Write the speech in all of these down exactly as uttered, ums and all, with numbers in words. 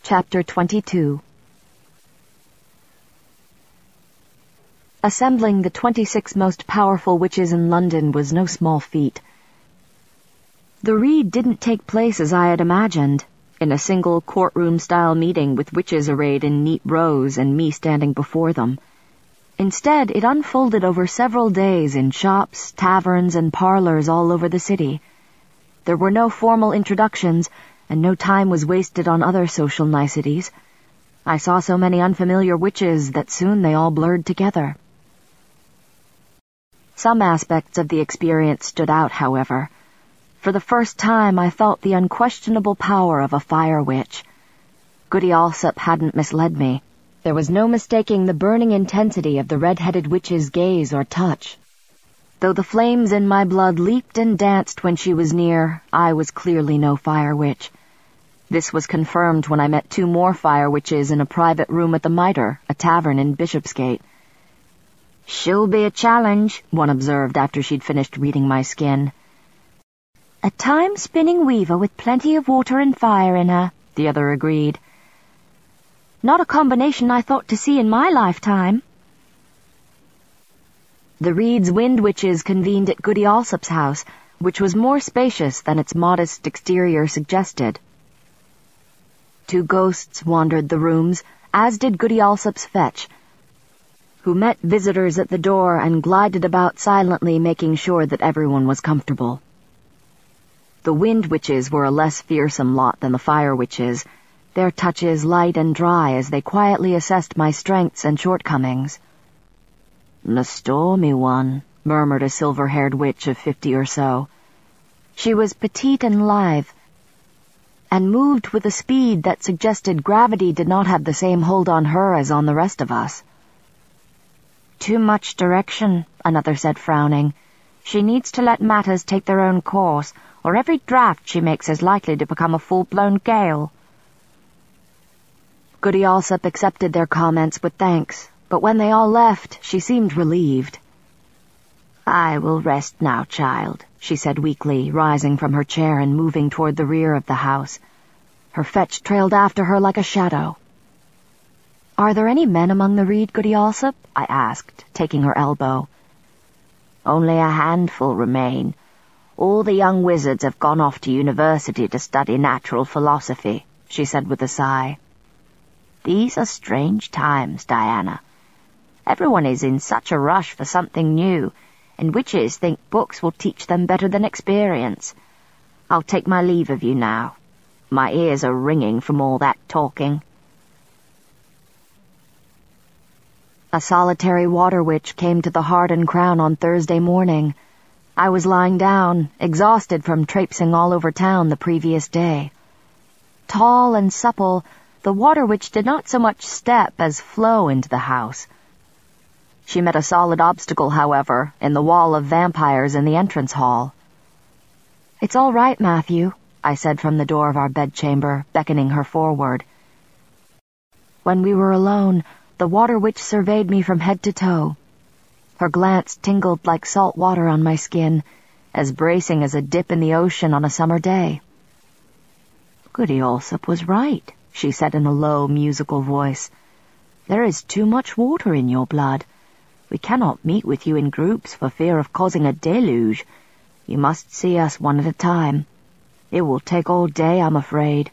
Chapter twenty-two. Assembling the twenty-six most powerful witches in London was no small feat. The read didn't take place as I had imagined, in a single courtroom-style meeting with witches arrayed in neat rows and me standing before them. Instead, it unfolded over several days in shops, taverns, and parlors all over the city. There were no formal introductions, and no time was wasted on other social niceties. I saw so many unfamiliar witches that soon they all blurred together. Some aspects of the experience stood out, however. For the first time, I felt the unquestionable power of a fire witch. Goody Alsop hadn't misled me. There was no mistaking the burning intensity of the red-headed witch's gaze or touch. Though the flames in my blood leaped and danced when she was near, I was clearly no fire witch. This was confirmed when I met two more fire witches in a private room at the Mitre, a tavern in Bishopsgate. "She'll be a challenge," one observed after she'd finished reading my skin. "A time-spinning weaver with plenty of water and fire in her," the other agreed. "Not a combination I thought to see in my lifetime." The Reed's Wind Witches convened at Goody Alsop's house, which was more spacious than its modest exterior suggested. Two ghosts wandered the rooms, as did Goody Alsop's fetch, who met visitors at the door and glided about silently, making sure that everyone was comfortable. The Wind Witches were a less fearsome lot than the Fire Witches, their touches light and dry as they quietly assessed my strengths and shortcomings. "The stormy one," murmured a silver-haired witch of fifty or so. She was petite and lithe, and moved with a speed that suggested gravity did not have the same hold on her as on the rest of us. "Too much direction," another said, frowning. "She needs to let matters take their own course, or every draft she makes is likely to become a full-blown gale." Goody Alsop accepted their comments with thanks, but when they all left, she seemed relieved. "I will rest now, child," she said weakly, rising from her chair and moving toward the rear of the house. Her fetch trailed after her like a shadow. "Are there any men among the Reed, Goody Alsop?" I asked, taking her elbow. "Only a handful remain. All the young wizards have gone off to university to study natural philosophy," she said with a sigh. "These are strange times, Diana. Everyone is in such a rush for something new, and witches think books will teach them better than experience. I'll take my leave of you now. My ears are ringing from all that talking." A solitary water witch came to the Heart and Crown on Thursday morning. I was lying down, exhausted from traipsing all over town the previous day. Tall and supple, the water witch did not so much step as flow into the house. She met a solid obstacle, however, in the wall of vampires in the entrance hall. "It's all right, Matthew," I said from the door of our bedchamber, beckoning her forward. When we were alone, the water witch surveyed me from head to toe. Her glance tingled like salt water on my skin, as bracing as a dip in the ocean on a summer day. "Goody Alsop was right," she said in a low, musical voice. "There is too much water in your blood. We cannot meet with you in groups for fear of causing a deluge. You must see us one at a time. It will take all day, I'm afraid."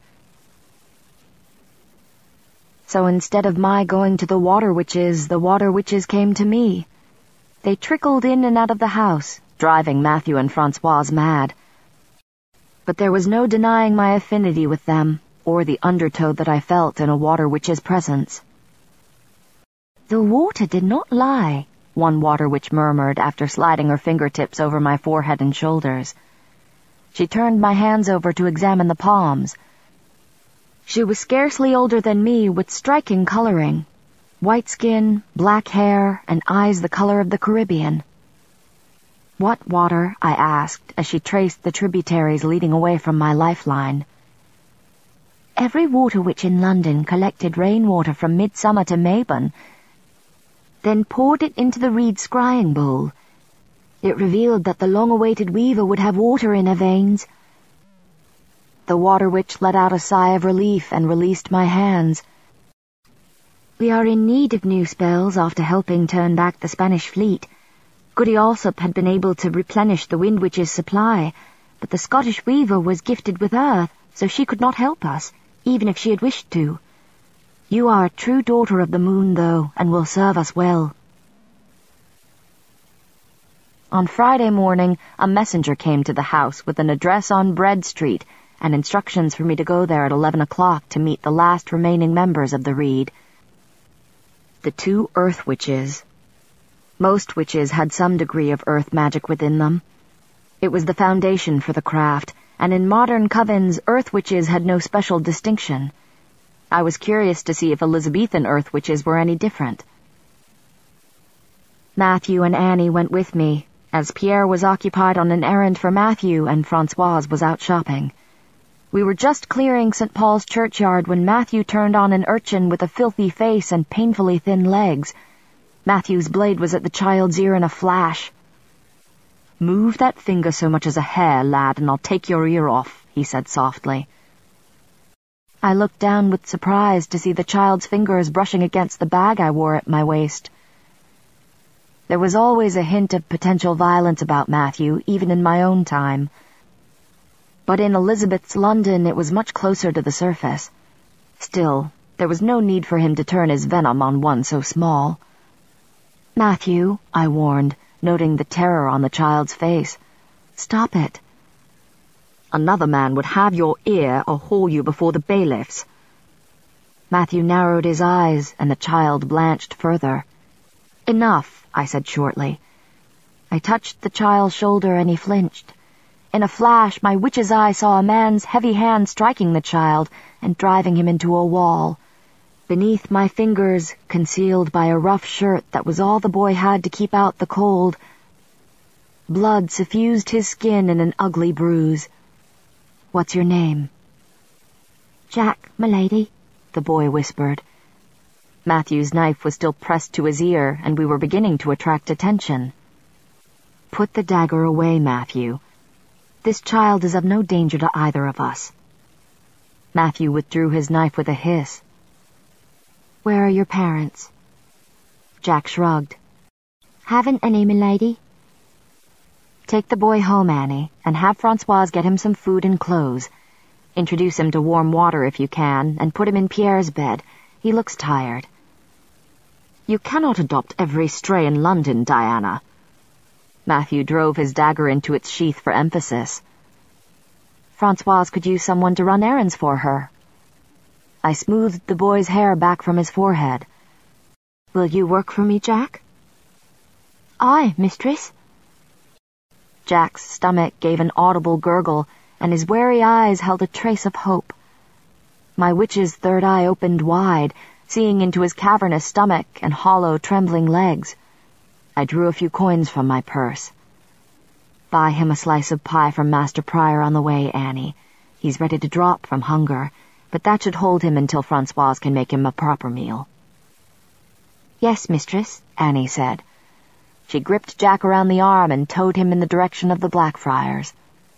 So instead of my going to the water witches, the water witches came to me. They trickled in and out of the house, driving Matthew and Francoise mad. But there was no denying my affinity with them, or the undertow that I felt in a water witch's presence. "The water did not lie," one water witch murmured after sliding her fingertips over my forehead and shoulders. She turned my hands over to examine the palms. She was scarcely older than me, with striking coloring. White skin, black hair, and eyes the color of the Caribbean. "What water?" I asked, as she traced the tributaries leading away from my lifeline. "Every water witch in London collected rainwater from midsummer to Mayborn, then poured it into the reed scrying bowl. It revealed that the long-awaited weaver would have water in her veins." The Water Witch let out a sigh of relief and released my hands. "We are in need of new spells after helping turn back the Spanish fleet. Goody Alsop had been able to replenish the Wind Witch's supply, but the Scottish Weaver was gifted with earth, so she could not help us, even if she had wished to. You are a true daughter of the moon, though, and will serve us well." On Friday morning, a messenger came to the house with an address on Bread Street and instructions for me to go there at eleven o'clock to meet the last remaining members of the Reed. The two Earth Witches. Most witches had some degree of earth magic within them. It was the foundation for the craft, and in modern covens, Earth Witches had no special distinction. I was curious to see if Elizabethan Earth Witches were any different. Matthew and Annie went with me, as Pierre was occupied on an errand for Matthew and Françoise was out shopping. We were just clearing Saint Paul's churchyard when Matthew turned on an urchin with a filthy face and painfully thin legs. Matthew's blade was at the child's ear in a flash. "Move that finger so much as a hair, lad, and I'll take your ear off," he said softly. I looked down with surprise to see the child's fingers brushing against the bag I wore at my waist. There was always a hint of potential violence about Matthew, even in my own time. But in Elizabeth's London it was much closer to the surface. Still, there was no need for him to turn his venom on one so small. "Matthew," I warned, noting the terror on the child's face. "Stop it." "Another man would have your ear or haul you before the bailiffs." Matthew narrowed his eyes, and the child blanched further. "Enough," I said shortly. I touched the child's shoulder and he flinched. In a flash, my witch's eye saw a man's heavy hand striking the child and driving him into a wall. Beneath my fingers, concealed by a rough shirt that was all the boy had to keep out the cold, blood suffused his skin in an ugly bruise. "What's your name?" "Jack, m'lady," the boy whispered. Matthew's knife was still pressed to his ear, and we were beginning to attract attention. "Put the dagger away, Matthew. This child is of no danger to either of us." Matthew withdrew his knife with a hiss. "Where are your parents?" Jack shrugged. "Haven't any, m'lady." "Take the boy home, Annie, and have Françoise get him some food and clothes. Introduce him to warm water if you can, and put him in Pierre's bed. He looks tired." "You cannot adopt every stray in London, Diana." Matthew drove his dagger into its sheath for emphasis. "Françoise could use someone to run errands for her." I smoothed the boy's hair back from his forehead. "Will you work for me, Jack?" "Aye, mistress." Jack's stomach gave an audible gurgle, and his wary eyes held a trace of hope. My witch's third eye opened wide, seeing into his cavernous stomach and hollow, trembling legs. I drew a few coins from my purse. "Buy him a slice of pie from Master Prior on the way, Annie. He's ready to drop from hunger, but that should hold him until Françoise can make him a proper meal." "Yes, mistress," Annie said. She gripped Jack around the arm and towed him in the direction of the Blackfriars.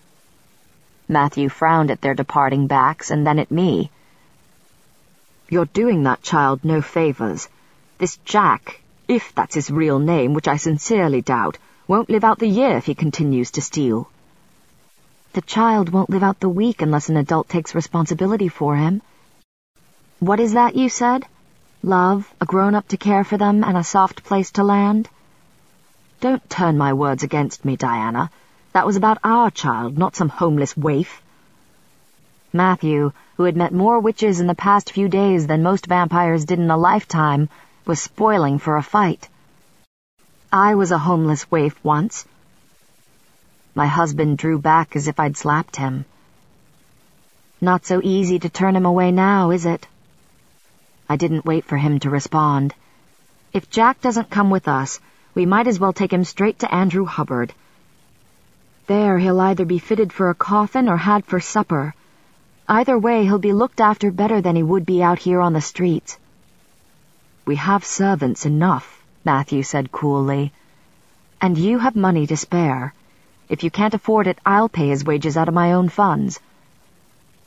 Matthew frowned at their departing backs and then at me. "You're doing that child no favors. This Jack, if that's his real name, which I sincerely doubt, won't live out the year if he continues to steal." "The child won't live out the week unless an adult takes responsibility for him." "What is that you said? Love, a grown-up to care for them, and a soft place to land?" "Don't turn my words against me, Diana. That was about our child, not some homeless waif." Matthew, who had met more witches in the past few days than most vampires did in a lifetime, was spoiling for a fight. "I was a homeless waif once." My husband drew back as if I'd slapped him. "Not so easy to turn him away now, is it?" I didn't wait for him to respond. "If Jack doesn't come with us, we might as well take him straight to Andrew Hubbard. There he'll either be fitted for a coffin or had for supper. Either way, he'll be looked after better than he would be out here on the streets." "We have servants enough," Matthew said coolly. "And you have money to spare. If you can't afford it, I'll pay his wages out of my own funds."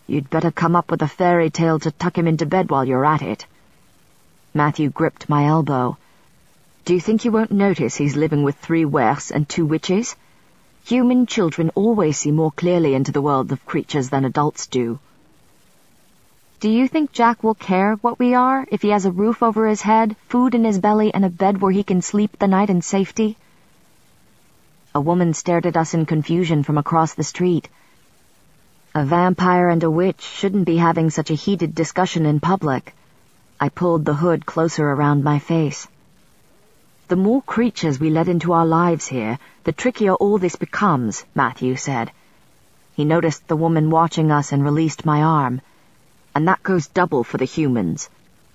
You'd better come up with a fairy tale to tuck him into bed while you're at it. Matthew gripped my elbow. Do you think you won't notice he's living with three werfs and two witches? Human children always see more clearly into the world of creatures than adults do. Do you think Jack will care what we are if he has a roof over his head, food in his belly, and a bed where he can sleep the night in safety? A woman stared at us in confusion from across the street. A vampire and a witch shouldn't be having such a heated discussion in public. I pulled the hood closer around my face. The more creatures we let into our lives here, the trickier all this becomes, Matthew said. He noticed the woman watching us and released my arm. And that goes double for the humans.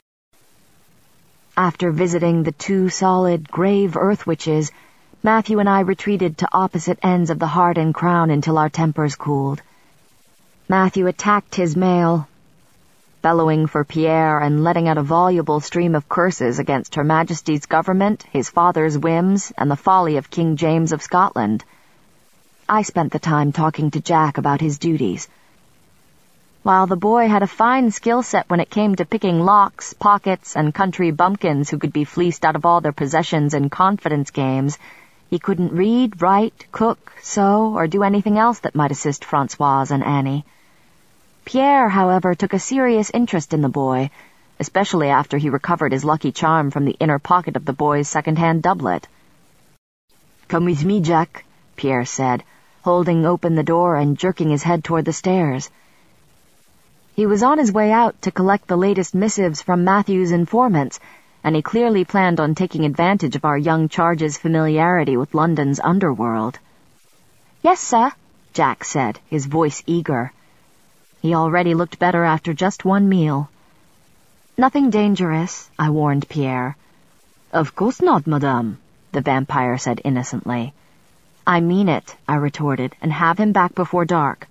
After visiting the two solid, grave earth witches, Matthew and I retreated to opposite ends of the Heart and Crown until our tempers cooled. Matthew attacked his mail, bellowing for Pierre and letting out a voluble stream of curses against Her Majesty's government, his father's whims, and the folly of King James of Scotland. I spent the time talking to Jack about his duties. While the boy had a fine skill set when it came to picking locks, pockets, and country bumpkins who could be fleeced out of all their possessions in confidence games, he couldn't read, write, cook, sew, or do anything else that might assist Francoise and Annie. Pierre, however, took a serious interest in the boy, especially after he recovered his lucky charm from the inner pocket of the boy's second-hand doublet. "Come with me, Jack," Pierre said, holding open the door and jerking his head toward the stairs. He was on his way out to collect the latest missives from Matthew's informants, and he clearly planned on taking advantage of our young charge's familiarity with London's underworld. "Yes, sir," Jack said, his voice eager. He already looked better after just one meal. "Nothing dangerous," I warned Pierre. "Of course not, madame," the vampire said innocently. "I mean it," I retorted, "and have him back before dark."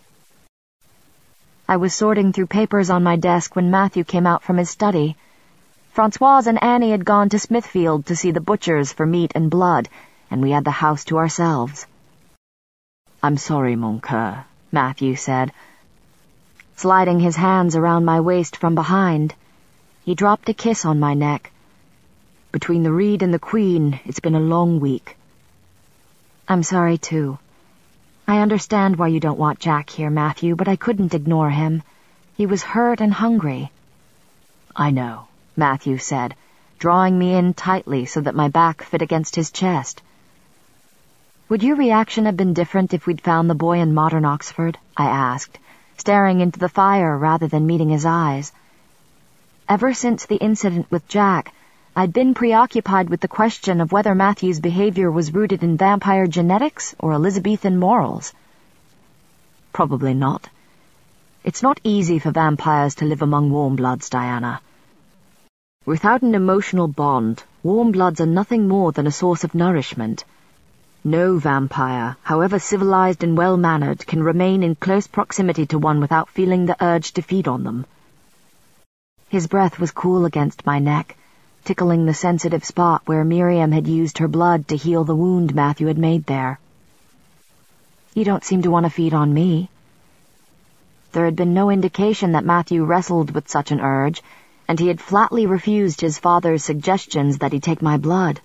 I was sorting through papers on my desk when Matthew came out from his study. Francoise and Annie had gone to Smithfield to see the butchers for meat and blood, and we had the house to ourselves. "I'm sorry, mon coeur," Matthew said, sliding his hands around my waist from behind. He dropped a kiss on my neck. "Between the Reed and the Queen, it's been a long week." "I'm sorry, too. I understand why you don't want Jack here, Matthew, but I couldn't ignore him. He was hurt and hungry." "I know," Matthew said, drawing me in tightly so that my back fit against his chest. "Would your reaction have been different if we'd found the boy in modern Oxford?" I asked, staring into the fire rather than meeting his eyes. Ever since the incident with Jack, I'd been preoccupied with the question of whether Matthew's behavior was rooted in vampire genetics or Elizabethan morals. "Probably not. It's not easy for vampires to live among warm-bloods, Diana. Without an emotional bond, warm-bloods are nothing more than a source of nourishment. No vampire, however civilized and well-mannered, can remain in close proximity to one without feeling the urge to feed on them." His breath was cool against my neck, tickling the sensitive spot where Miriam had used her blood to heal the wound Matthew had made there. "You don't seem to want to feed on me." There had been no indication that Matthew wrestled with such an urge, and he had flatly refused his father's suggestions that he take my blood.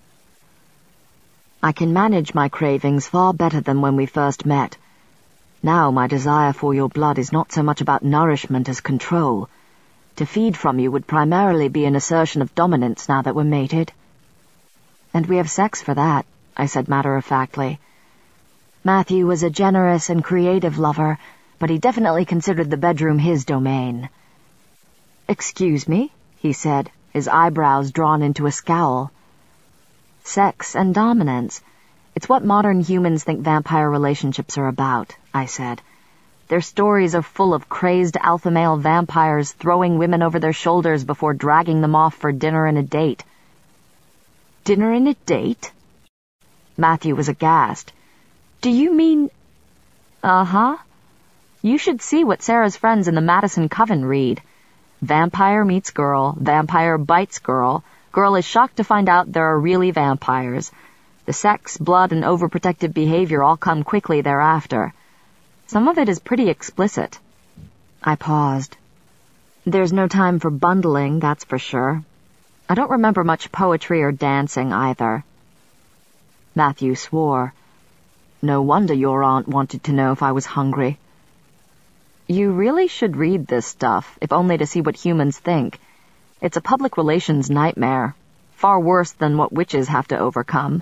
"I can manage my cravings far better than when we first met. Now my desire for your blood is not so much about nourishment as control. To feed from you would primarily be an assertion of dominance now that we're mated." "And we have sex for that," I said matter-of-factly. Matthew was a generous and creative lover, but he definitely considered the bedroom his domain. "Excuse me?" he said, his eyebrows drawn into a scowl. "Sex and dominance. It's what modern humans think vampire relationships are about," I said. "Their stories are full of crazed alpha male vampires throwing women over their shoulders before dragging them off for dinner and a date." "Dinner and a date?" Matthew was aghast. "Do you mean—" "Uh-huh. You should see what Sarah's friends in the Madison Coven read. Vampire meets girl, vampire bites girl, girl is shocked to find out there are really vampires. The sex, blood, and overprotective behavior all come quickly thereafter. Some of it is pretty explicit." I paused. There's no time for bundling, that's for sure. I don't remember much poetry or dancing either. Matthew swore. No wonder your aunt wanted to know if I was hungry. You really should read this stuff, if only to see what humans think. It's a public relations nightmare, far worse than what witches have to overcome.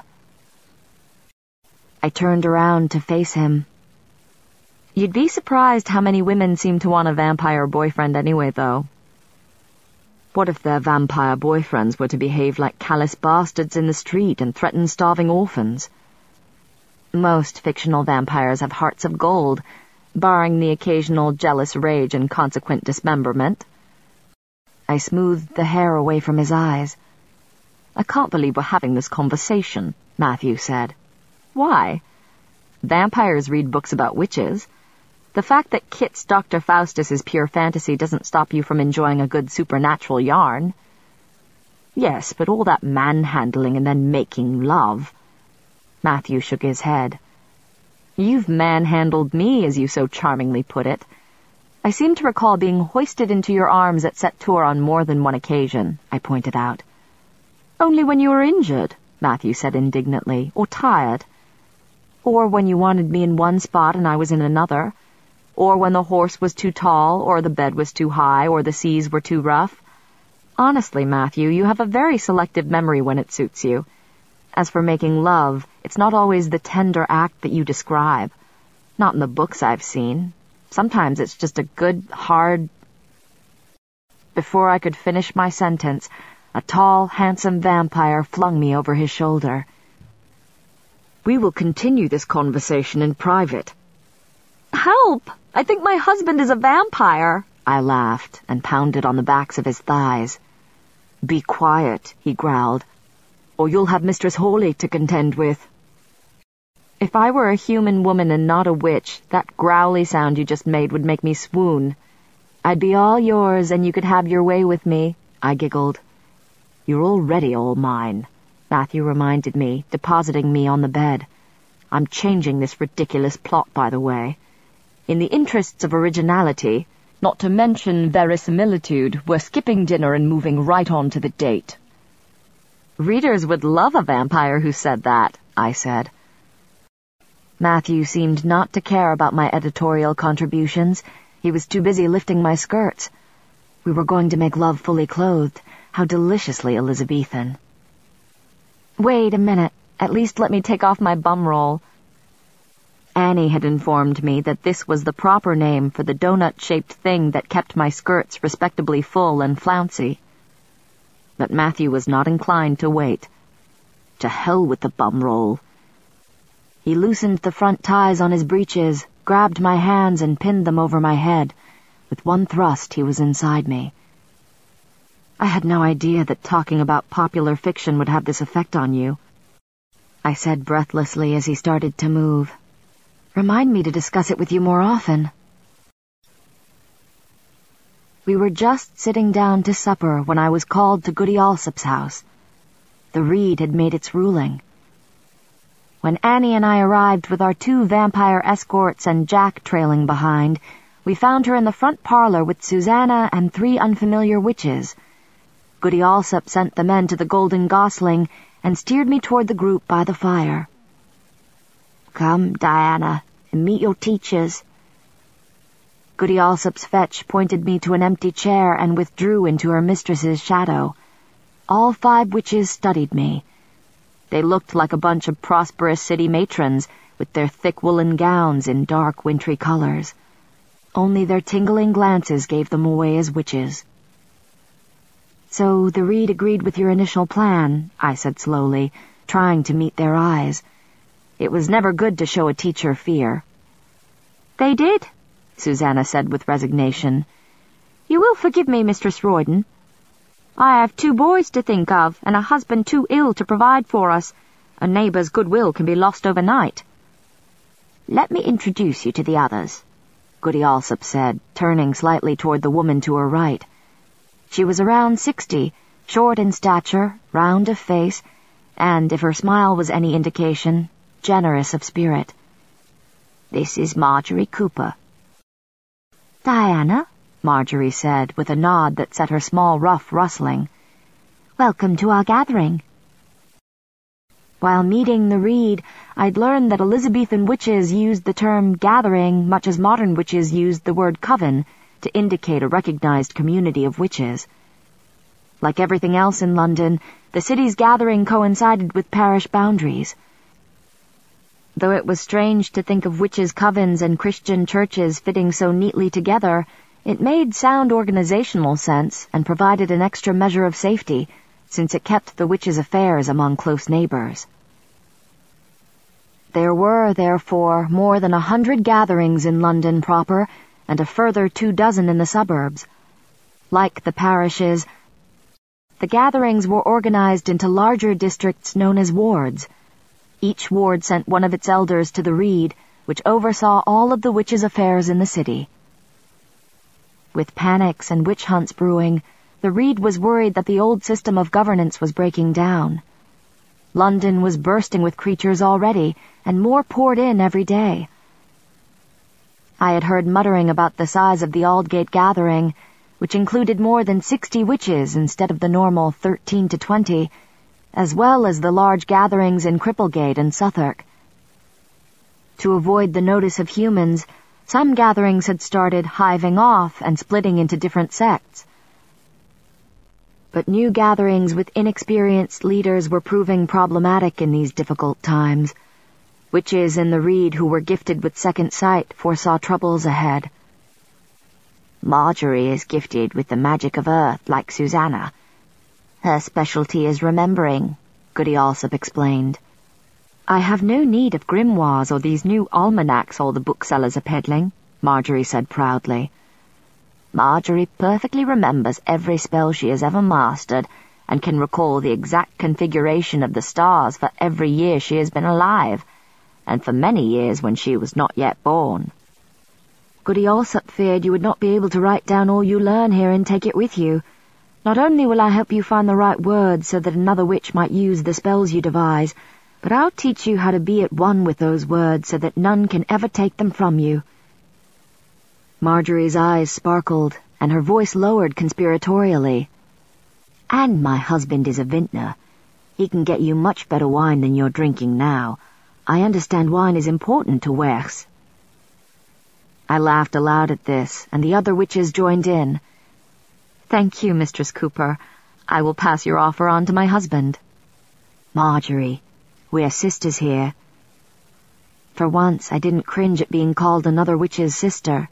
I turned around to face him. You'd be surprised how many women seem to want a vampire boyfriend anyway, though. What if their vampire boyfriends were to behave like callous bastards in the street and threaten starving orphans? Most fictional vampires have hearts of gold, barring the occasional jealous rage and consequent dismemberment. I smoothed the hair away from his eyes. I can't believe we're having this conversation, Matthew said. Why? Vampires read books about witches. The fact that Kit's Doctor Faustus is pure fantasy doesn't stop you from enjoying a good supernatural yarn. Yes, but all that manhandling and then making love. Matthew shook his head. You've manhandled me, as you so charmingly put it. I seem to recall being hoisted into your arms at Set Tour on more than one occasion, I pointed out. Only when you were injured, Matthew said indignantly, or tired. Or when you wanted me in one spot and I was in another. Or when the horse was too tall, or the bed was too high, or the seas were too rough. Honestly, Matthew, you have a very selective memory when it suits you. As for making love, it's not always the tender act that you describe. Not in the books I've seen. Sometimes it's just a good, hard... Before I could finish my sentence, a tall, handsome vampire flung me over his shoulder. We will continue this conversation in private. Help! I think my husband is a vampire, I laughed and pounded on the backs of his thighs. Be quiet, he growled, or you'll have Mistress Hawley to contend with. If I were a human woman and not a witch, that growly sound you just made would make me swoon. I'd be all yours and you could have your way with me, I giggled. You're already all mine, Matthew reminded me, depositing me on the bed. I'm changing this ridiculous plot, by the way. In the interests of originality, not to mention verisimilitude, we're skipping dinner and moving right on to the date. Readers would love a vampire who said that, I said. Matthew seemed not to care about my editorial contributions. He was too busy lifting my skirts. We were going to make love fully clothed. How deliciously Elizabethan. Wait a minute. At least let me take off my bum roll. Annie had informed me that this was the proper name for the donut-shaped thing that kept my skirts respectably full and flouncy. But Matthew was not inclined to wait. To hell with the bum roll. He loosened the front ties on his breeches, grabbed my hands and pinned them over my head. With one thrust, he was inside me. I had no idea that talking about popular fiction would have this effect on you, I said breathlessly as he started to move. Remind me to discuss it with you more often. We were just sitting down to supper when I was called to Goody Alsop's house. The Reed had made its ruling. When Annie and I arrived with our two vampire escorts and Jack trailing behind, we found her in the front parlor with Susanna and three unfamiliar witches. Goody Alsop sent the men to the Golden Gosling and steered me toward the group by the fire. Come, Diana, and meet your teachers. Goody Alsop's fetch pointed me to an empty chair and withdrew into her mistress's shadow. All five witches studied me. They looked like a bunch of prosperous city matrons with their thick woolen gowns in dark wintry colors. Only their tingling glances gave them away as witches. So the Reed agreed with your initial plan, I said slowly, trying to meet their eyes. It was never good to show a teacher fear. They did, Susanna said with resignation. You will forgive me, Mistress Royden. I have two boys to think of, and a husband too ill to provide for us. A neighbour's goodwill can be lost overnight. Let me introduce you to the others, Goody Alsop said, turning slightly toward the woman to her right. She was around sixty, short in stature, round of face, and, if her smile was any indication, generous of spirit. This is Marjorie Cooper. "Diana," Marjorie said, with a nod that set her small ruff rustling. "Welcome to our gathering." While meeting the Reed, I'd learned that Elizabethan witches used the term gathering much as modern witches used the word coven to indicate a recognized community of witches. Like everything else in London, the city's gathering coincided with parish boundaries. Though it was strange to think of witches' covens and Christian churches fitting so neatly together, it made sound organizational sense and provided an extra measure of safety, since it kept the witches' affairs among close neighbors. There were, therefore, more than a hundred gatherings in London proper, and a further two dozen in the suburbs. Like the parishes, the gatherings were organized into larger districts known as wards. Each ward sent one of its elders to the Reed, which oversaw all of the witches' affairs in the city. With panics and witch hunts brewing, the Reed was worried that the old system of governance was breaking down. London was bursting with creatures already, and more poured in every day. I had heard muttering about the size of the Aldgate gathering, which included more than sixty witches instead of the normal thirteen to twenty, as well as the large gatherings in Cripplegate and Southwark. To avoid the notice of humans, some gatherings had started hiving off and splitting into different sects. But new gatherings with inexperienced leaders were proving problematic in these difficult times. Witches in the Reed who were gifted with second sight foresaw troubles ahead. Marjorie is gifted with the magic of earth like Susanna. Her specialty is remembering, Goody Alsop explained. "I have no need of grimoires or these new almanacs all the booksellers are peddling," Marjorie said proudly. Marjorie perfectly remembers every spell she has ever mastered and can recall the exact configuration of the stars for every year she has been alive, and for many years when she was not yet born. Goody Alsop feared you would not be able to write down all you learn here and take it with you. Not only will I help you find the right words so that another witch might use the spells you devise, but I'll teach you how to be at one with those words so that none can ever take them from you." Marjorie's eyes sparkled, and her voice lowered conspiratorially. "And my husband is a vintner. He can get you much better wine than you're drinking now. I understand wine is important to Wers." I laughed aloud at this, and the other witches joined in. "Thank you, Mistress Cooper. I will pass your offer on to my husband." "Marjorie, we're sisters here." For once, I didn't cringe at being called another witch's sister.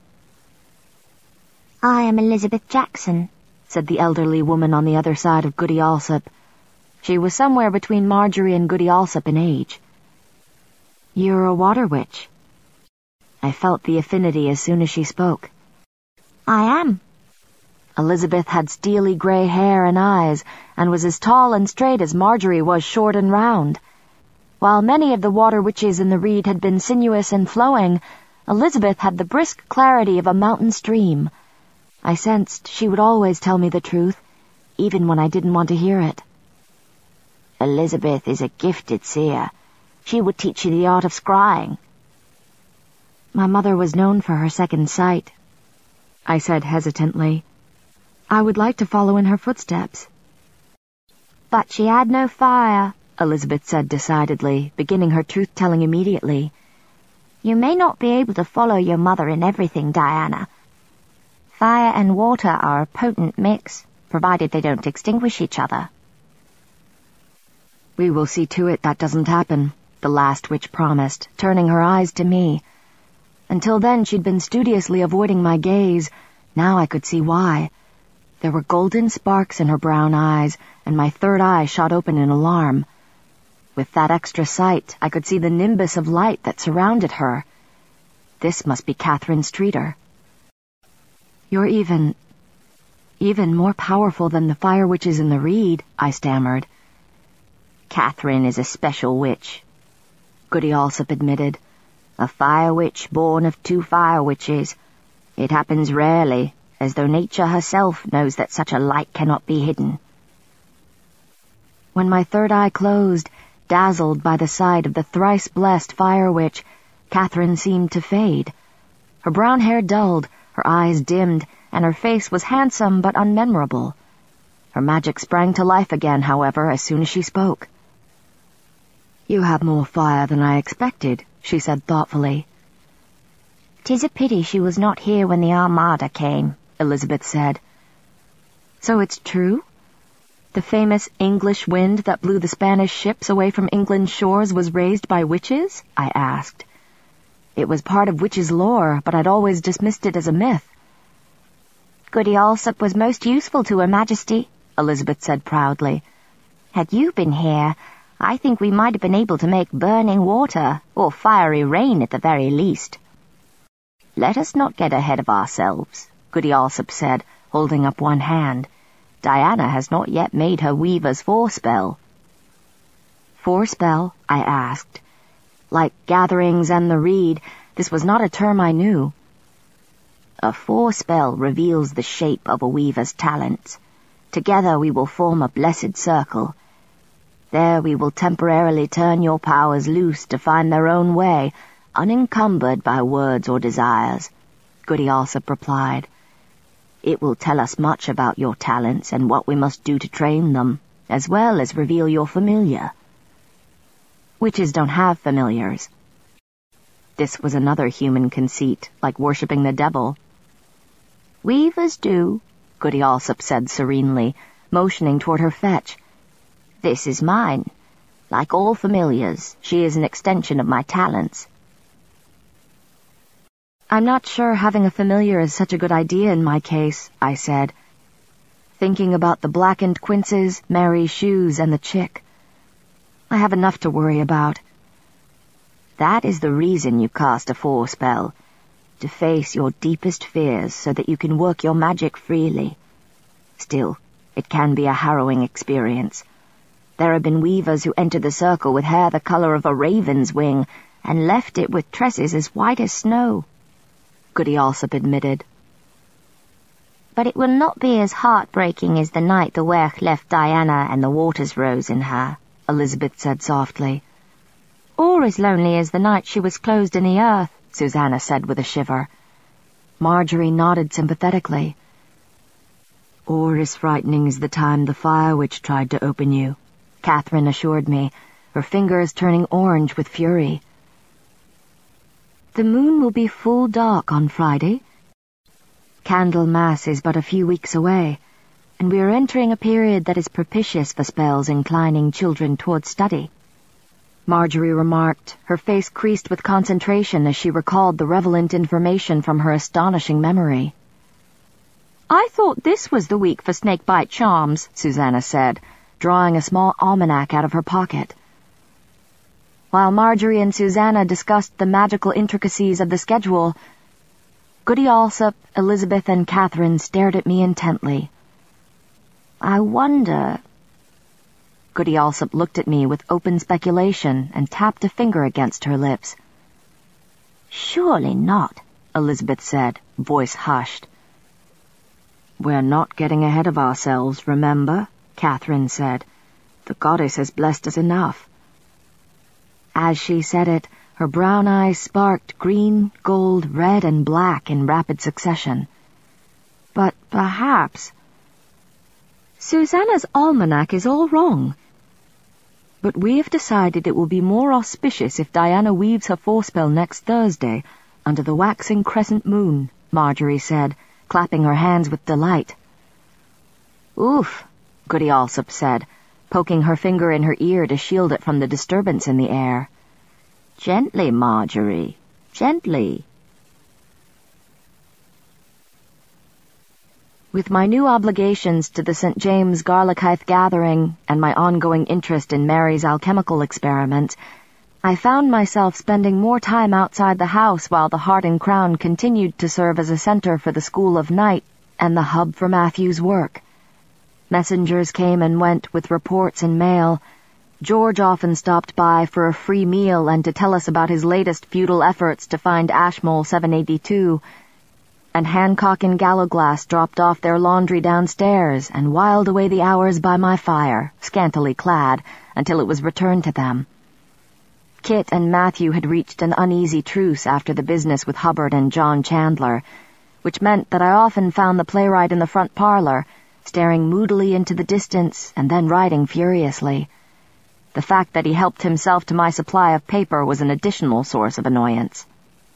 "I am Elizabeth Jackson," said the elderly woman on the other side of Goody Alsop. She was somewhere between Marjorie and Goody Alsop in age. "You're a water witch." I felt the affinity as soon as she spoke. "I am." Elizabeth had steely gray hair and eyes, and was as tall and straight as Marjorie was short and round. While many of the water witches in the Reed had been sinuous and flowing, Elizabeth had the brisk clarity of a mountain stream. I sensed she would always tell me the truth, even when I didn't want to hear it. "Elizabeth is a gifted seer. She would teach you the art of scrying." "My mother was known for her second sight," I said hesitantly. "I would like to follow in her footsteps." "But she had no fire," Elizabeth said decidedly, beginning her truth-telling immediately. "You may not be able to follow your mother in everything, Diana. Fire and water are a potent mix, provided they don't extinguish each other." "We will see to it that doesn't happen," the last witch promised, turning her eyes to me. Until then she'd been studiously avoiding my gaze. Now I could see why. There were golden sparks in her brown eyes, and my third eye shot open in alarm. With that extra sight, I could see the nimbus of light that surrounded her. This must be Catherine Streeter. "You're even... even more powerful than the fire witches in the Reed," I stammered. "Catherine is a special witch," Goody Alsop admitted. "A fire witch born of two fire witches. It happens rarely, as though nature herself knows that such a light cannot be hidden." When my third eye closed, dazzled by the sight of the thrice-blessed fire witch, Catherine seemed to fade. Her brown hair dulled, Her eyes dimmed, and her face was handsome but unmemorable. Her magic sprang to life again, however, as soon as she spoke. "You have more fire than I expected," she said thoughtfully. "'Tis a pity she was not here when the Armada came," Elizabeth said. "So it's true? The famous English wind that blew the Spanish ships away from England's shores was raised by witches?" I asked. It was part of witches' lore, but I'd always dismissed it as a myth. "Goody Alsop was most useful to Her Majesty," Elizabeth said proudly. "Had you been here, I think we might have been able to make burning water, or fiery rain at the very least." "Let us not get ahead of ourselves," Goody Alsop said, holding up one hand. "Diana has not yet made her weaver's forespell." "Forespell?" I asked. Like gatherings and the reed, this was not a term I knew. "A forespell reveals the shape of a weaver's talents. Together we will form a blessed circle. There we will temporarily turn your powers loose to find their own way, unencumbered by words or desires," Goody Alsop replied. "It will tell us much about your talents and what we must do to train them, as well as reveal your familiar." "Witches don't have familiars." This was another human conceit, like worshipping the devil. "Weavers do," Goody Alsop said serenely, motioning toward her fetch. "This is mine. Like all familiars, she is an extension of my talents." "I'm not sure having a familiar is such a good idea in my case," I said, thinking about the blackened quinces, Mary's shoes, and the chick. I have enough to worry about. "That is the reason you cast a forespell, to face your deepest fears so that you can work your magic freely. Still, it can be a harrowing experience. There have been weavers who entered the circle with hair the color of a raven's wing and left it with tresses as white as snow," Goody Alsop admitted. "But it will not be as heartbreaking as the night the Werch left Diana and the waters rose in her," Elizabeth said softly. "Or as lonely as the night she was closed in the earth," Susanna said with a shiver. Marjorie nodded sympathetically. "Or as frightening as the time the fire witch tried to open you," Catherine assured me, her fingers turning orange with fury. "The moon will be full dark on Friday. Candlemas is but a few weeks away, and we are entering a period that is propitious for spells inclining children toward study," Marjorie remarked, her face creased with concentration as she recalled the relevant information from her astonishing memory. "I thought this was the week for snake-bite charms," Susanna said, drawing a small almanac out of her pocket. While Marjorie and Susanna discussed the magical intricacies of the schedule, Goody Alsop, Elizabeth, and Catherine stared at me intently. "I wonder—" Goody Alsop looked at me with open speculation and tapped a finger against her lips. "Surely not," Elizabeth said, voice hushed. "We're not getting ahead of ourselves, remember?" Catherine said. "The goddess has blessed us enough." As she said it, her brown eyes sparked green, gold, red, and black in rapid succession. "But perhaps—" "Susanna's almanac is all wrong. But we have decided it will be more auspicious if Diana weaves her forespell next Thursday, under the waxing crescent moon," Marjorie said, clapping her hands with delight. "Oof," Goody Alsop said, poking her finger in her ear to shield it from the disturbance in the air. "Gently, Marjorie, gently." With my new obligations to the Saint James Garlichithe gathering and my ongoing interest in Mary's alchemical experiments, I found myself spending more time outside the house while the Heart and Crown continued to serve as a center for the School of Night and the hub for Matthew's work. Messengers came and went with reports and mail. George often stopped by for a free meal and to tell us about his latest futile efforts to find Ashmole seven eighty-two, and Hancock and Gallowglass dropped off their laundry downstairs and whiled away the hours by my fire, scantily clad, until it was returned to them. Kit and Matthew had reached an uneasy truce after the business with Hubbard and John Chandler, which meant that I often found the playwright in the front parlor, staring moodily into the distance and then writing furiously. The fact that he helped himself to my supply of paper was an additional source of annoyance.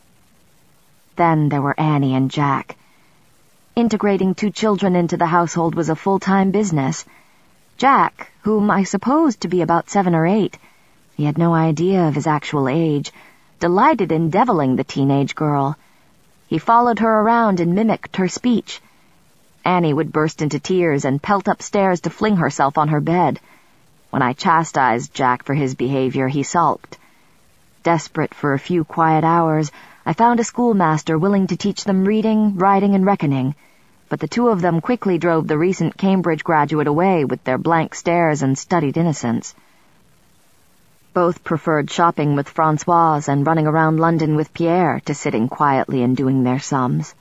Then there were Annie and Jack. Integrating two children into the household was a full-time business. Jack, whom I supposed to be about seven or eight, he had no idea of his actual age, delighted in deviling the teenage girl. He followed her around and mimicked her speech. Annie would burst into tears and pelt upstairs to fling herself on her bed. When I chastised Jack for his behavior, he sulked. Desperate for a few quiet hours, I found a schoolmaster willing to teach them reading, writing, and reckoning, but the two of them quickly drove the recent Cambridge graduate away with their blank stares and studied innocence. Both preferred shopping with Françoise and running around London with Pierre to sitting quietly and doing their sums.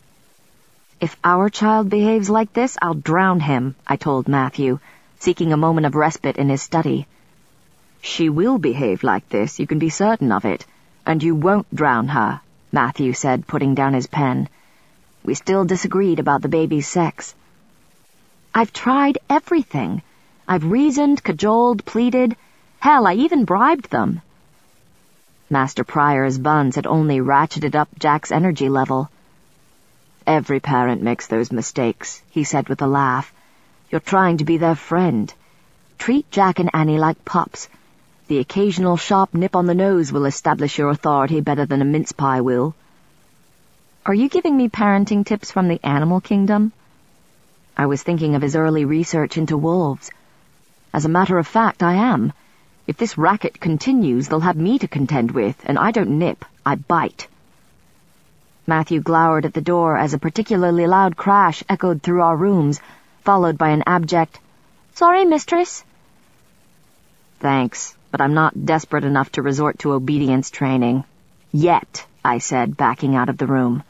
"If our child behaves like this, I'll drown him," I told Matthew, seeking a moment of respite in his study. "She will behave like this, you can be certain of it, and you won't drown her," Matthew said, putting down his pen. We still disagreed about the baby's sex. "I've tried everything. I've reasoned, cajoled, pleaded. Hell, I even bribed them." Master Pryor's buns had only ratcheted up Jack's energy level. "Every parent makes those mistakes," he said with a laugh. "You're trying to be their friend. Treat Jack and Annie like pups. The occasional sharp nip on the nose will establish your authority better than a mince pie will." "Are you giving me parenting tips from the animal kingdom?" I was thinking of his early research into wolves. "As a matter of fact, I am. If this racket continues, they'll have me to contend with, and I don't nip, I bite." Matthew glowered at the door as a particularly loud crash echoed through our rooms, followed by an abject, "Sorry, mistress." "Thanks, but I'm not desperate enough to resort to obedience training. Yet," I said, backing out of the room.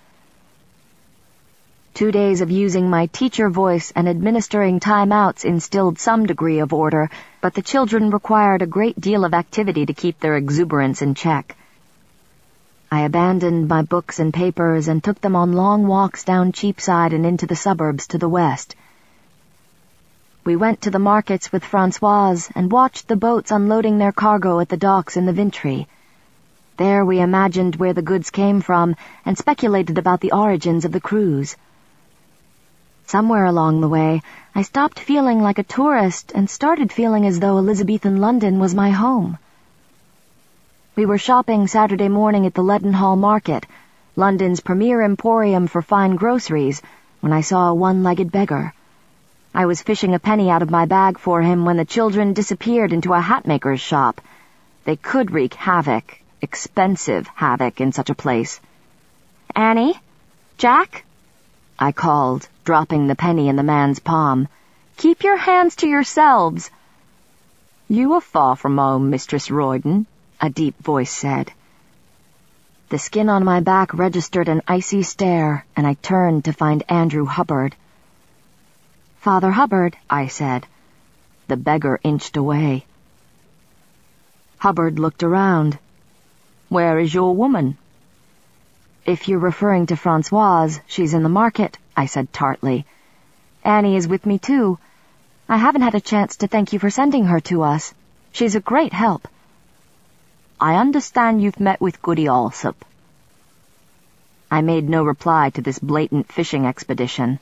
Two days of using my teacher voice and administering timeouts instilled some degree of order, but the children required a great deal of activity to keep their exuberance in check. I abandoned my books and papers and took them on long walks down Cheapside and into the suburbs to the west. We went to the markets with Françoise and watched the boats unloading their cargo at the docks in the Vintry. There we imagined where the goods came from and speculated about the origins of the cruise. Somewhere along the way, I stopped feeling like a tourist and started feeling as though Elizabethan London was my home. We were shopping Saturday morning at the Leadenhall Market, London's premier emporium for fine groceries, when I saw a one-legged beggar. I was fishing a penny out of my bag for him when the children disappeared into a hatmaker's shop. They could wreak havoc, expensive havoc, in such a place. "Annie? Jack?" I called, dropping the penny in the man's palm. "Keep your hands to yourselves." "You are far from home, Mistress Royden," a deep voice said. The skin on my back registered an icy stare, and I turned to find Andrew Hubbard. "Father Hubbard," I said. The beggar inched away. Hubbard looked around. "Where is your woman?" "If you're referring to Françoise, she's in the market," I said tartly. "Annie is with me, too. I haven't had a chance to thank you for sending her to us. She's a great help." "I understand you've met with Goody Alsop." I made no reply to this blatant fishing expedition.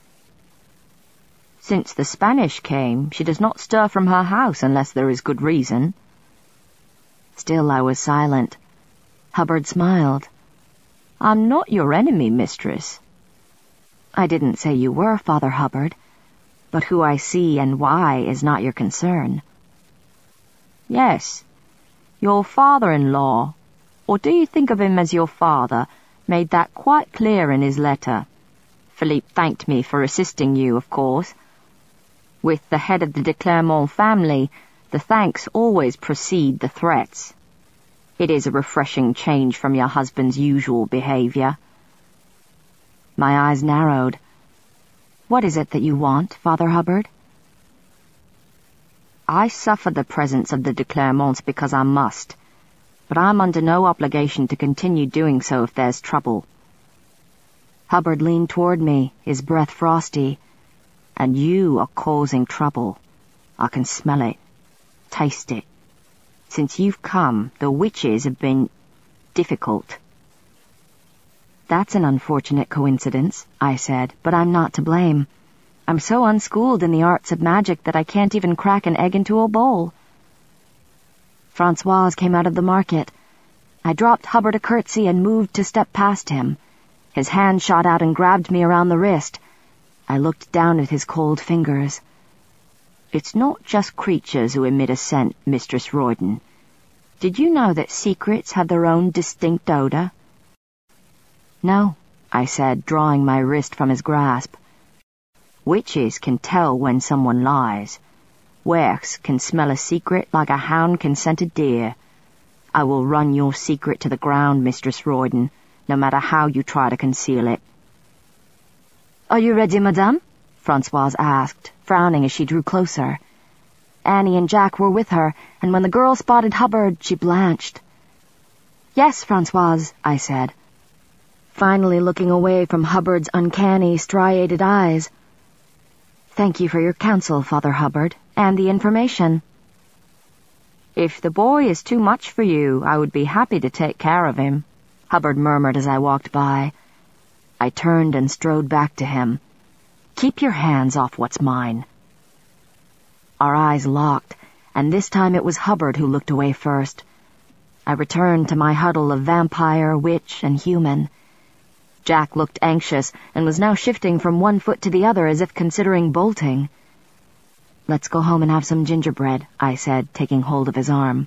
"Since the Spanish came, she does not stir from her house unless there is good reason." Still I was silent. Hubbard smiled. "I'm not your enemy, mistress." "I didn't say you were, Father Hubbard, but who I see and why is not your concern." "Yes, your father-in-law, or do you think of him as your father, made that quite clear in his letter. Philippe thanked me for assisting you, of course. With the head of the de Clermont family, the thanks always precede the threats. It is a refreshing change from your husband's usual behavior." My eyes narrowed. "What is it that you want, Father Hubbard?" "I suffer the presence of the de Clermonts because I must, but I'm under no obligation to continue doing so if there's trouble." Hubbard leaned toward me, his breath frosty. "And you are causing trouble. I can smell it, taste it. Since you've come, the witches have been difficult." "That's an unfortunate coincidence," I said, "but I'm not to blame. I'm so unschooled in the arts of magic that I can't even crack an egg into a bowl." Francoise came out of the market. I dropped Hubbard a curtsy and moved to step past him. His hand shot out and grabbed me around the wrist. I looked down at his cold fingers. "It's not just creatures who emit a scent, Mistress Royden. Did you know that secrets have their own distinct odor?" "No," I said, drawing my wrist from his grasp. "Witches can tell when someone lies. Werks can smell a secret like a hound can scent a deer. I will run your secret to the ground, Mistress Royden, no matter how you try to conceal it." "Are you ready, madame?" Francoise asked, frowning as she drew closer. Annie and Jack were with her, and when the girl spotted Hubbard, she blanched. "Yes, Francoise," I said, finally looking away from Hubbard's uncanny, striated eyes. "Thank you for your counsel, Father Hubbard, and the information." "If the boy is too much for you, I would be happy to take care of him," Hubbard murmured as I walked by. I turned and strode back to him. "Keep your hands off what's mine." Our eyes locked, and this time it was Hubbard who looked away first. I returned to my huddle of vampire, witch, and human. Jack looked anxious and was now shifting from one foot to the other as if considering bolting. "Let's go home and have some gingerbread," I said, taking hold of his arm.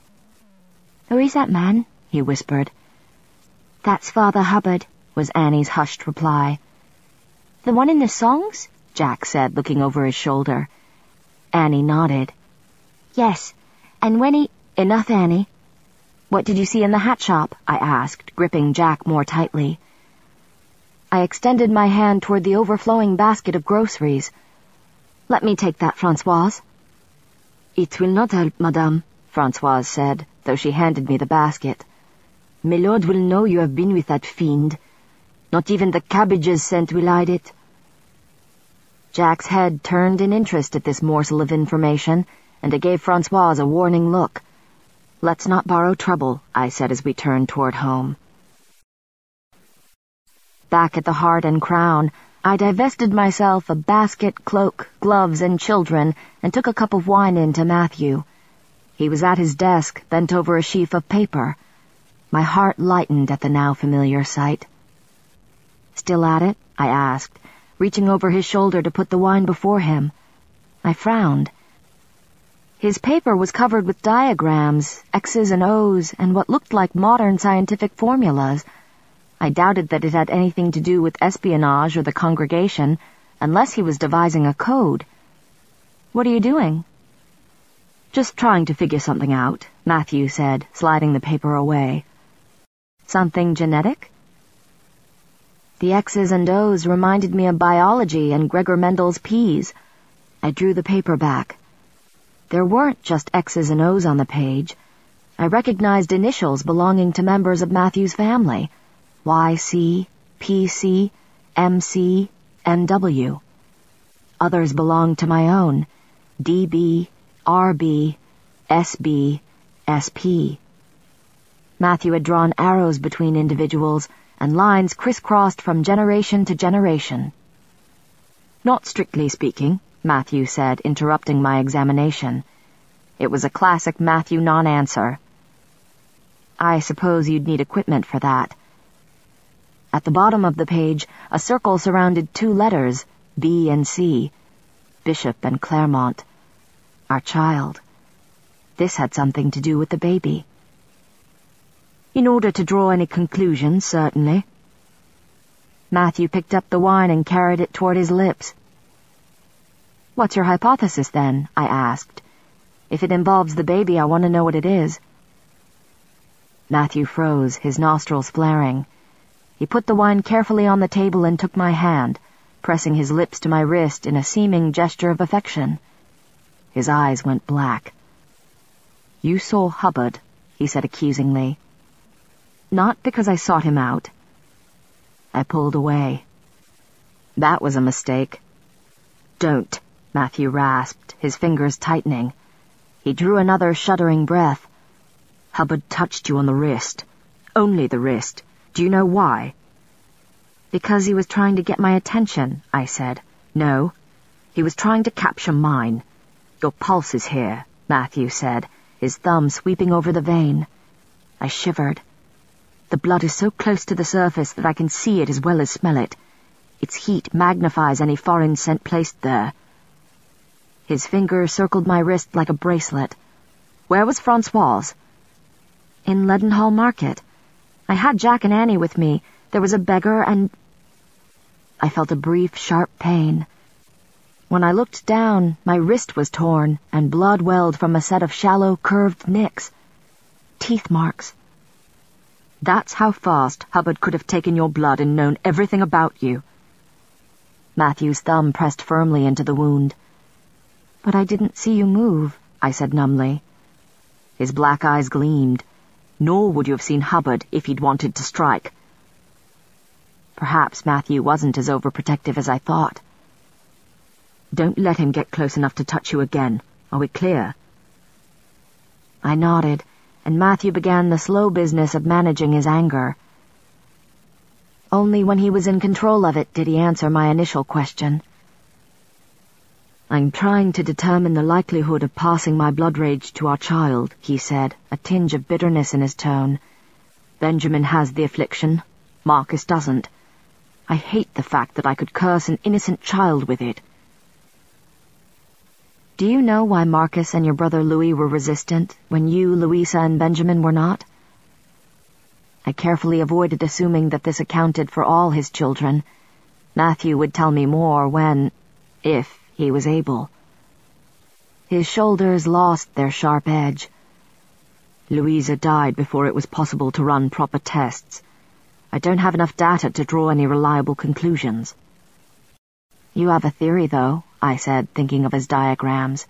"Who is that man?" he whispered. "That's Father Hubbard," was Annie's hushed reply. "The one in the songs?" Jack said, looking over his shoulder. Annie nodded. "Yes, and when he—" "Enough, Annie. What did you see in the hat shop?" I asked, gripping Jack more tightly. I extended my hand toward the overflowing basket of groceries. "Let me take that, Francoise." "It will not help, madame," Francoise said, though she handed me the basket. "Milord will know you have been with that fiend. Not even the cabbages scent will hide it." Jack's head turned in interest at this morsel of information, and it gave Francoise a warning look. "Let's not borrow trouble," I said as we turned toward home. Back at the Heart and Crown, I divested myself of basket, cloak, gloves, and children, and took a cup of wine in to Matthew. He was at his desk, bent over a sheaf of paper. My heart lightened at the now familiar sight. "Still at it?" I asked, reaching over his shoulder to put the wine before him. I frowned. His paper was covered with diagrams, X's and O's, and what looked like modern scientific formulas. I doubted that it had anything to do with espionage or the congregation, unless he was devising a code. "What are you doing?" "Just trying to figure something out," Matthew said, sliding the paper away. "Something genetic?" The X's and O's reminded me of biology and Gregor Mendel's peas. I drew the paper back. There weren't just X's and O's on the page. I recognized initials belonging to members of Matthew's family. Y C, P C, M C, N W. Others belonged to my own. D B, R B, S B, S P. Matthew had drawn arrows between individuals, and lines crisscrossed from generation to generation. "Not strictly speaking," Matthew said, interrupting my examination. It was a classic Matthew non-answer. "I suppose you'd need equipment for that." At the bottom of the page, a circle surrounded two letters, B and C, Bishop and Claremont. Our child. This had something to do with the baby. "In order to draw any conclusions, certainly." Matthew picked up the wine and carried it toward his lips. "What's your hypothesis, then?" I asked. "If it involves the baby, I want to know what it is." Matthew froze, his nostrils flaring. He put the wine carefully on the table and took my hand, pressing his lips to my wrist in a seeming gesture of affection. His eyes went black. "You saw Hubbard," he said accusingly. "Not because I sought him out." I pulled away. That was a mistake. Don't, Matthew rasped, his fingers tightening. He drew another shuddering breath. Hubbard touched you on the wrist. Only the wrist. Do you know why? Because he was trying to get my attention, I said. No, he was trying to capture mine. Your pulse is here, Matthew said, his thumb sweeping over the vein. I shivered. The blood is so close to the surface that I can see it as well as smell it. Its heat magnifies any foreign scent placed there. His finger circled my wrist like a bracelet. Where was Francoise? In Leadenhall Market. I had Jack and Annie with me. There was a beggar and... I felt a brief, sharp pain. When I looked down, my wrist was torn, and blood welled from a set of shallow, curved nicks. Teeth marks. That's how fast Hubbard could have taken your blood and known everything about you. Matthew's thumb pressed firmly into the wound. But I didn't see you move, I said numbly. His black eyes gleamed. Nor would you have seen Hubbard if he'd wanted to strike. Perhaps Matthew wasn't as overprotective as I thought. Don't let him get close enough to touch you again. Are we clear? I nodded, and Matthew began the slow business of managing his anger. Only when he was in control of it did he answer my initial question. I'm trying to determine the likelihood of passing my blood rage to our child, he said, a tinge of bitterness in his tone. Benjamin has the affliction. Marcus doesn't. I hate the fact that I could curse an innocent child with it. Do you know why Marcus and your brother Louis were resistant, when you, Louisa, and Benjamin were not? I carefully avoided assuming that this accounted for all his children. Matthew would tell me more when, if, he was able. His shoulders lost their sharp edge. Louisa died before it was possible to run proper tests. I don't have enough data to draw any reliable conclusions. You have a theory, though, I said, thinking of his diagrams.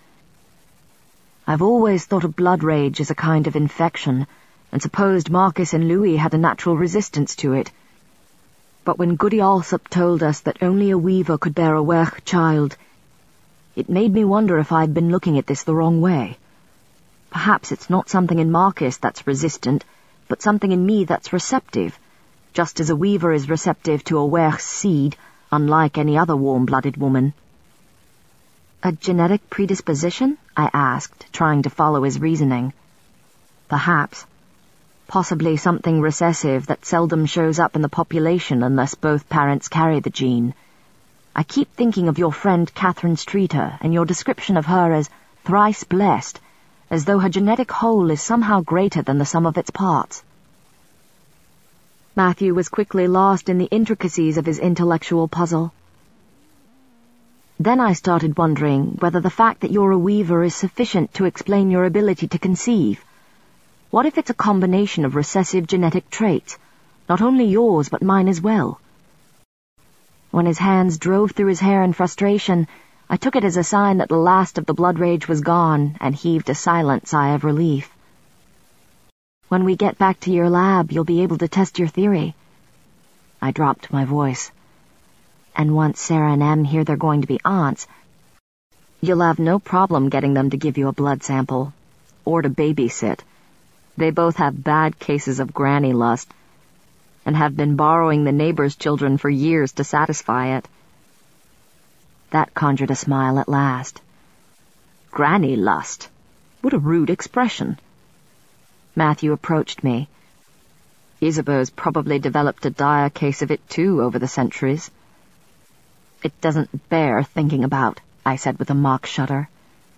I've always thought of blood rage as a kind of infection, and supposed Marcus and Louis had a natural resistance to it. But when Goody Alsop told us that only a weaver could bear a Welsh child, it made me wonder if I'd been looking at this the wrong way. Perhaps it's not something in Marcus that's resistant, but something in me that's receptive, just as a weaver is receptive to a Welsh seed, unlike any other warm-blooded woman. A genetic predisposition? I asked, trying to follow his reasoning. Perhaps. Possibly something recessive that seldom shows up in the population unless both parents carry the gene. I keep thinking of your friend Catherine Streeter and your description of her as thrice blessed, as though her genetic whole is somehow greater than the sum of its parts. Matthew was quickly lost in the intricacies of his intellectual puzzle. Then I started wondering whether the fact that you're a weaver is sufficient to explain your ability to conceive. What if it's a combination of recessive genetic traits, not only yours but mine as well? When his hands drove through his hair in frustration, I took it as a sign that the last of the blood rage was gone and heaved a silent sigh of relief. When we get back to your lab, you'll be able to test your theory. I dropped my voice. And once Sarah and Em hear they're going to be aunts, you'll have no problem getting them to give you a blood sample, or to babysit. They both have bad cases of granny lust, and have been borrowing the neighbors' children for years to satisfy it. That conjured a smile at last. Granny lust? What a rude expression. Matthew approached me. Isabeau's probably developed a dire case of it too over the centuries. It doesn't bear thinking about, I said with a mock shudder.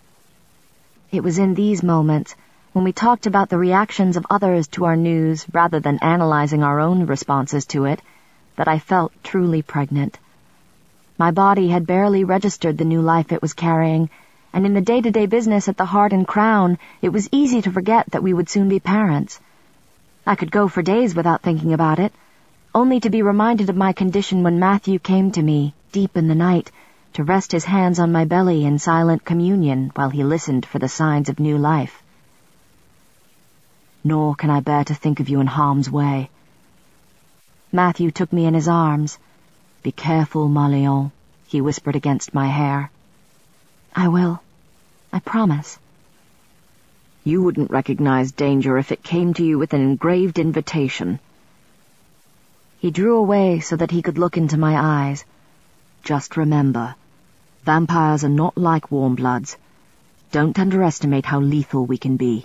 It was in these moments, when we talked about the reactions of others to our news rather than analyzing our own responses to it, that I felt truly pregnant. My body had barely registered the new life it was carrying, and in the day-to-day business at the Heart and Crown, it was easy to forget that we would soon be parents. I could go for days without thinking about it, only to be reminded of my condition when Matthew came to me, deep in the night, to rest his hands on my belly in silent communion while he listened for the signs of new life. Nor can I bear to think of you in harm's way. Matthew took me in his arms. "Be careful, Malion," he whispered against my hair. "I will. I promise." "You wouldn't recognize danger if it came to you with an engraved invitation." He drew away so that he could look into my eyes. "Just remember, vampires are not like warmbloods. Don't underestimate how lethal we can be."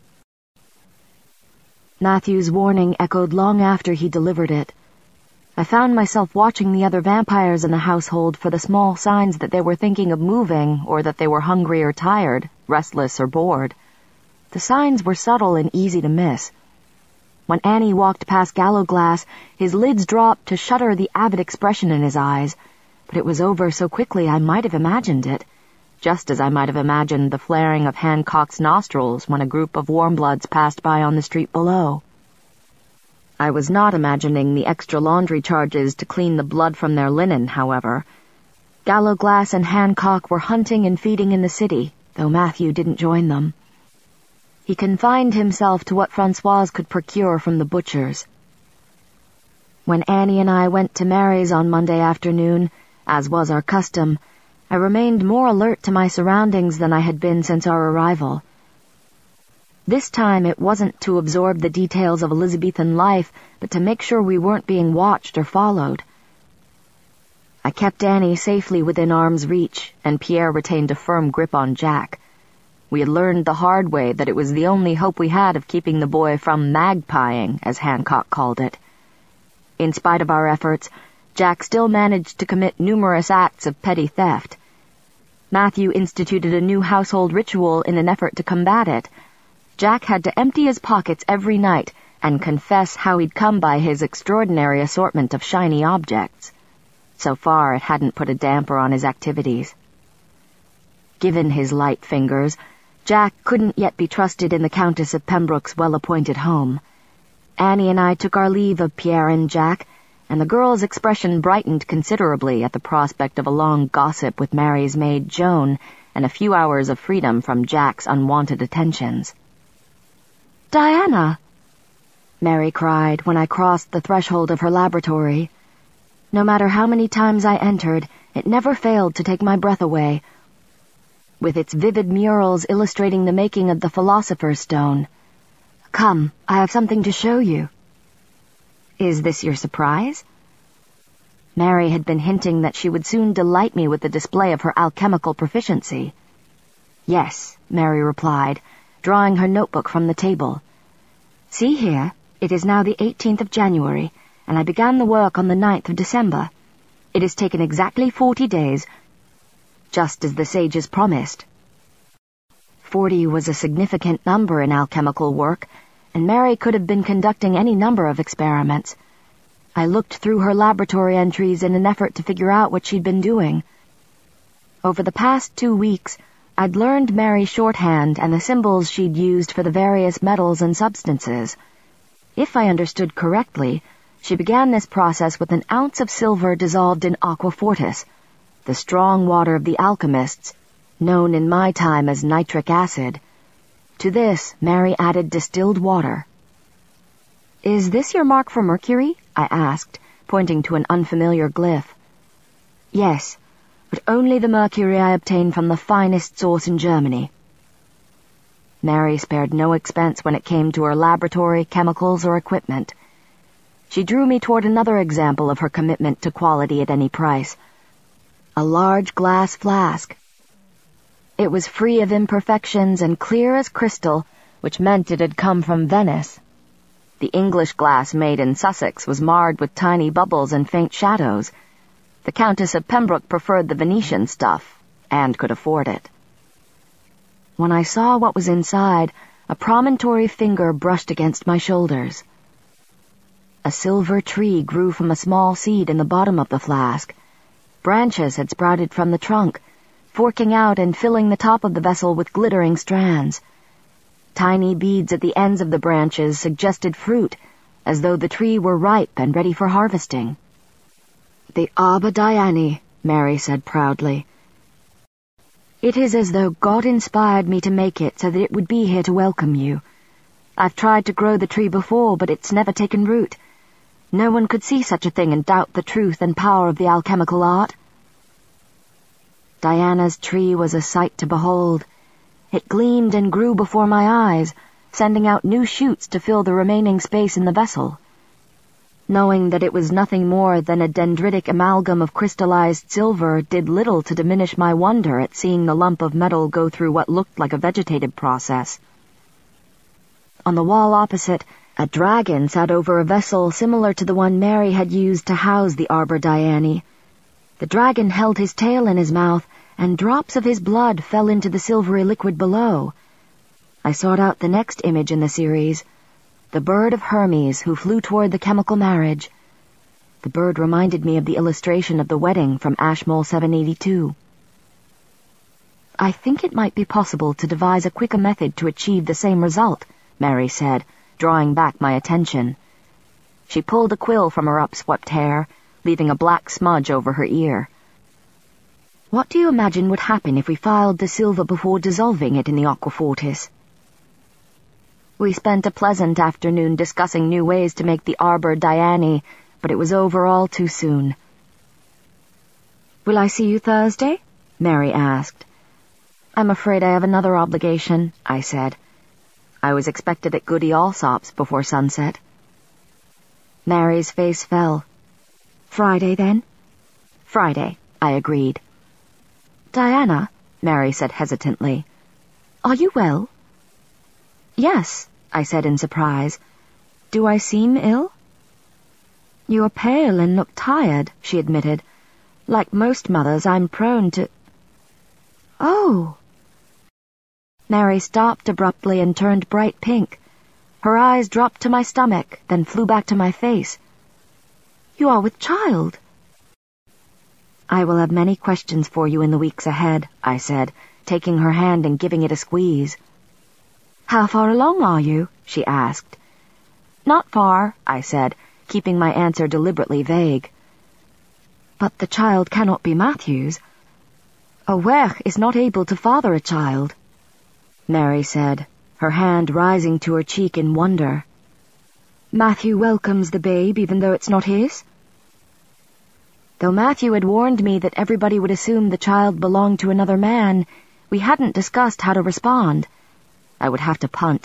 Matthew's warning echoed long after he delivered it. I found myself watching the other vampires in the household for the small signs that they were thinking of moving, or that they were hungry or tired, restless or bored. The signs were subtle and easy to miss. When Annie walked past Gallowglass, his lids dropped to shutter the avid expression in his eyes, but it was over so quickly I might have imagined it, just as I might have imagined the flaring of Hancock's nostrils when a group of warmbloods passed by on the street below. I was not imagining the extra laundry charges to clean the blood from their linen, however. Gallowglass and Hancock were hunting and feeding in the city, though Matthew didn't join them. He confined himself to what Françoise could procure from the butchers. When Annie and I went to Mary's on Monday afternoon, as was our custom, I remained more alert to my surroundings than I had been since our arrival. This time it wasn't to absorb the details of Elizabethan life, but to make sure we weren't being watched or followed. I kept Annie safely within arm's reach, and Pierre retained a firm grip on Jack. We had learned the hard way that it was the only hope we had of keeping the boy from magpieing, as Hancock called it. In spite of our efforts, Jack still managed to commit numerous acts of petty theft. Matthew instituted a new household ritual in an effort to combat it. Jack had to empty his pockets every night and confess how he'd come by his extraordinary assortment of shiny objects. So far, it hadn't put a damper on his activities. Given his light fingers, Jack couldn't yet be trusted in the Countess of Pembroke's well-appointed home. Annie and I took our leave of Pierre and Jack, and the girl's expression brightened considerably at the prospect of a long gossip with Mary's maid Joan and a few hours of freedom from Jack's unwanted attentions. "Diana!" Mary cried when I crossed the threshold of her laboratory. No matter how many times I entered, it never failed to take my breath away, with its vivid murals illustrating the making of the Philosopher's Stone. "Come, I have something to show you." "Is this your surprise?" Mary had been hinting that she would soon delight me with the display of her alchemical proficiency. "Yes," Mary replied, drawing her notebook from the table. "See here, it is now the eighteenth of January, and I began the work on the ninth of December. It has taken exactly forty days, just as the sages promised." Forty was a significant number in alchemical work, and Mary could have been conducting any number of experiments. I looked through her laboratory entries in an effort to figure out what she'd been doing. Over the past two weeks, I'd learned Mary's shorthand and the symbols she'd used for the various metals and substances. If I understood correctly, she began this process with an ounce of silver dissolved in aqua fortis, the strong water of the alchemists, known in my time as nitric acid. To this, Mary added distilled water. "Is this your mark for mercury?" I asked, pointing to an unfamiliar glyph. "Yes, but only the mercury I obtained from the finest source in Germany." Mary spared no expense when it came to her laboratory, chemicals, or equipment. She drew me toward another example of her commitment to quality at any price. A large glass flask. It was free of imperfections and clear as crystal, which meant it had come from Venice. The English glass made in Sussex was marred with tiny bubbles and faint shadows. The Countess of Pembroke preferred the Venetian stuff, and could afford it. When I saw what was inside, a promontory finger brushed against my shoulders. A silver tree grew from a small seed in the bottom of the flask. Branches had sprouted from the trunk, forking out and filling the top of the vessel with glittering strands. Tiny beads at the ends of the branches suggested fruit, as though the tree were ripe and ready for harvesting. "The Arbor Diani," Mary said proudly. "It is as though God inspired me to make it so that it would be here to welcome you. I've tried to grow the tree before, but it's never taken root. No one could see such a thing and doubt the truth and power of the alchemical art. Diana's tree was a sight to behold. It gleamed and grew before my eyes, sending out new shoots to fill the remaining space in the vessel. Knowing that it was nothing more than a dendritic amalgam of crystallized silver did little to diminish my wonder at seeing the lump of metal go through what looked like a vegetative process. On the wall opposite, a dragon sat over a vessel similar to the one Mary had used to house the Arbor Diane. The dragon held his tail in his mouth, and drops of his blood fell into the silvery liquid below. I sought out the next image in the series, the bird of Hermes who flew toward the chemical marriage. The bird reminded me of the illustration of the wedding from Ashmole seven eighty-two. I think it might be possible to devise a quicker method to achieve the same result, Mary said, drawing back my attention. She pulled a quill from her upswept hair, leaving a black smudge over her ear. What do you imagine would happen if we filed the silver before dissolving it in the aquafortis? We spent a pleasant afternoon discussing new ways to make the Arbor Diane, but it was over all too soon. "Will I see you Thursday?" Mary asked. "I'm afraid I have another obligation," I said. I was expected at Goody Allsop's before sunset. Mary's face fell. "Friday, then?" "Friday," I agreed. "Diana," Mary said hesitantly, "are you well?" "Yes," I said in surprise. "Do I seem ill?" "You are pale and look tired," she admitted. "Like most mothers, I'm prone to—" "Oh!" Mary stopped abruptly and turned bright pink. Her eyes dropped to my stomach, then flew back to my face. "You are with child." "I will have many questions for you in the weeks ahead," I said, taking her hand and giving it a squeeze. "How far along are you?" she asked. "Not far," I said, keeping my answer deliberately vague. "But the child cannot be Matthew's. A werch is not able to father a child," Mary said, her hand rising to her cheek in wonder. "Matthew welcomes the babe even though it's not his?" Though Matthew had warned me that everybody would assume the child belonged to another man, we hadn't discussed how to respond. I would have to punt.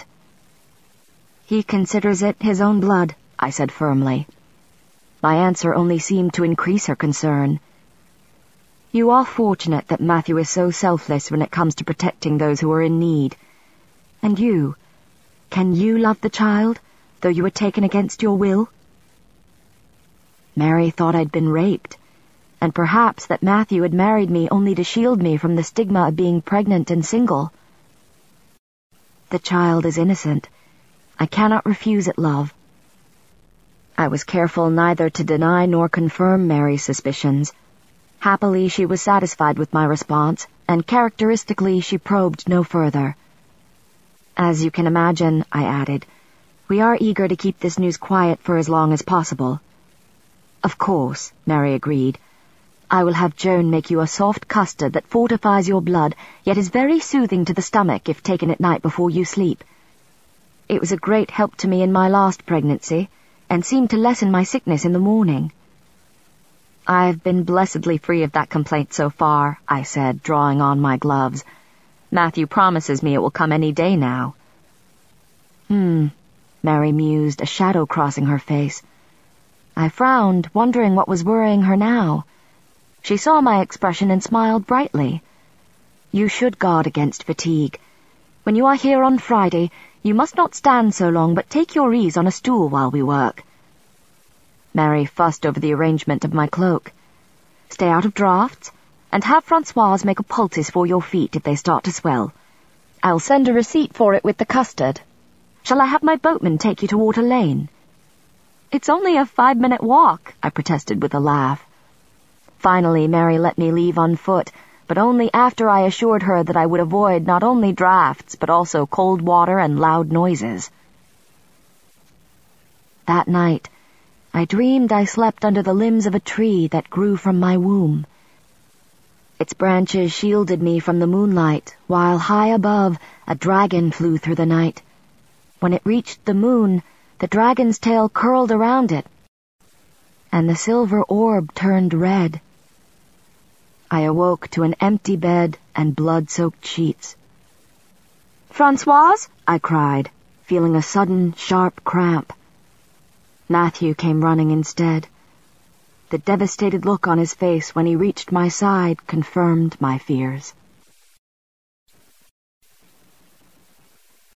"He considers it his own blood," I said firmly. My answer only seemed to increase her concern. "You are fortunate that Matthew is so selfless when it comes to protecting those who are in need. And you, can you love the child, though you were taken against your will?" Mary thought I'd been raped, and perhaps that Matthew had married me only to shield me from the stigma of being pregnant and single. "The child is innocent. I cannot refuse it, love." I was careful neither to deny nor confirm Mary's suspicions. Happily, she was satisfied with my response, and characteristically she probed no further. "As you can imagine," I added, "we are eager to keep this news quiet for as long as possible." "Of course," Mary agreed. "I will have Joan make you a soft custard that fortifies your blood, yet is very soothing to the stomach if taken at night before you sleep. It was a great help to me in my last pregnancy, and seemed to lessen my sickness in the morning." "I've been blessedly free of that complaint so far," I said, drawing on my gloves. "Matthew promises me it will come any day now." Hmm, Mary mused, a shadow crossing her face. I frowned, wondering what was worrying her now. She saw my expression and smiled brightly. "You should guard against fatigue. When you are here on Friday, you must not stand so long, but take your ease on a stool while we work." Mary fussed over the arrangement of my cloak. "Stay out of draughts, and have Francoise make a poultice for your feet if they start to swell. I'll send a receipt for it with the custard. Shall I have my boatman take you to Water Lane?" "It's only a five-minute walk," I protested with a laugh. Finally, Mary let me leave on foot, but only after I assured her that I would avoid not only drafts, but also cold water and loud noises. That night, I dreamed I slept under the limbs of a tree that grew from my womb. Its branches shielded me from the moonlight, while high above, a dragon flew through the night. When it reached the moon, the dragon's tail curled around it, and the silver orb turned red. I awoke to an empty bed and blood-soaked sheets. "Francoise?" I cried, feeling a sudden, sharp cramp. Matthew came running instead. The devastated look on his face when he reached my side confirmed my fears.